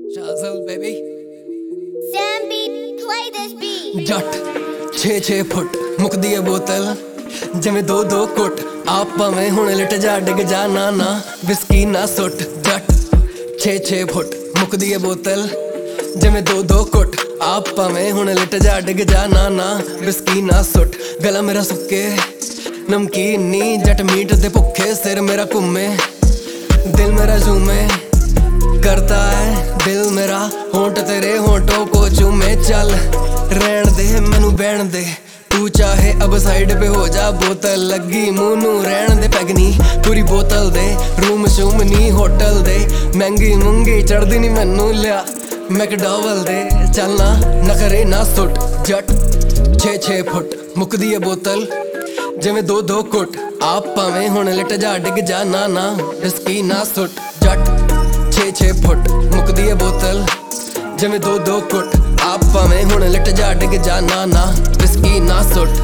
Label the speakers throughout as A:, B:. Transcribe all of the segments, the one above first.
A: Shazal baby
B: Sam beat, play this beat.
A: Jatt 6-6 foot मुकदी है बोतल जिमें 2-2 कुट आप भावें हुण लिट जा डिग जा ना ना विस्की ना सुट जट 6-6 फुट मुकदी है बोतल जिमें 2-2 कुट आप भावें हुण लिट जा डिग जा ना ना विस्की ना सुट गला मेरा सुक्के नमकीन नी जट मीट दे भुखे सिर मेरा घूमे दिल मेरा झूमे करता है दिल मेरा होंठ तेरे होंठों को चूमे चल रहन दे मैनू बहन दे तू चाहे अब साइड पे हो जा बोतल लगी मुंह नू रहन दे पैगनी पूरी बोतल दे रूम शूम नी होटल दे महंगी मुंगी चढ़दी नी मैनू लिया मैकडॉवल दे चलना नखरे ना सुट जट 6-6 फुट मुकदी है बोतल जिमें 2-2 कुट आप भावें हुण लिट जा डिग जा ना ना विस्की ना सुट जट 6-6 फुट मुकदी है बोतल जिमें 2-2 कुट आप भावें हुण लिट जा डिग जा ना ना विस्की ना सुट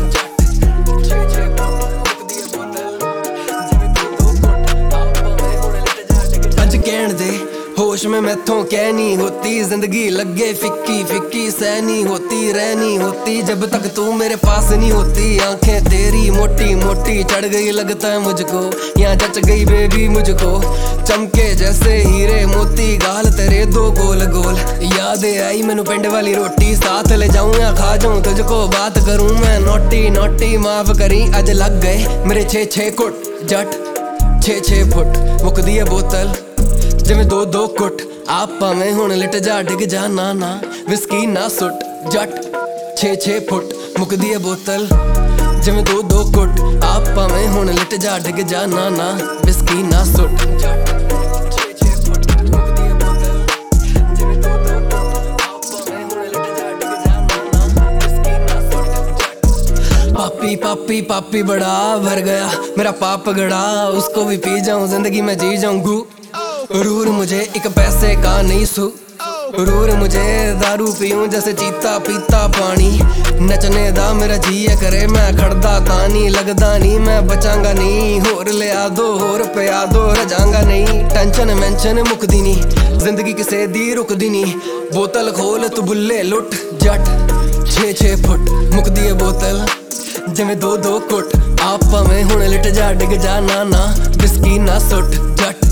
A: अज कहण दे होश में मैथों कह नहीं होती जिंदगी लगे फिक्की फिक्की सह नहीं होती रह नहीं होती जब तक तू मेरे पास नहीं होती आंखें तेरी मोटी मोटी चढ़ गई लगता है मुझको यहाँ जच गई बेबी मुझको चमके जैसे हीरे मोती गाल तेरे 2 गोल गोल याद आई मैनू पिंड वाली रोटी साथ ले जाऊं या खा जाऊं तुझको बात करूं मैं नोटी नोटी माफ करी अज लग गए मेरे 6-6 कुट जट 6-6 फुट मुकदी है बोतल जिमें 2-2 कुट आप भावें हुण लिट जा डिग जा ना ना विस्की ना सुट जट 6-6 फुट मुकदी है बोतल जिमें 2-2 कुट आप भावें हुण लिट जा डिग जा ना ना विस्की ना सुट जट 6-6 फुट मुकदी है बोतल जिमें 2-2 कुट आप भावें हुण लिट जा डिग जा ना ना विस्की ना सुट पापी पापी पापी बड़ा भर गया मेरा पाप गड़ा उसको भी पी जाऊं जिंदगी में जी जाऊं रूर मुझे एक पैसे का नहीं सू रूर मुझे दारू पीऊं जैसे चीता पीता पानी नचने दा मेरा जी करे मैं खड़दा तानी लगदा नहीं मैं बचांगा नहीं होर ले आ दो होर पिया दो रजांगा नहीं टेंशन मेंशन मुकदी नहीं जिंदगी किसे दी रुकदी नहीं बोतल खोल तू बुल्ले लुट जट 6-6 फुट मुकदी है बोतल जिमें 2-2 कुट आप भावें हुण लिट जा डिग जा ना ना विस्की ना सुट जट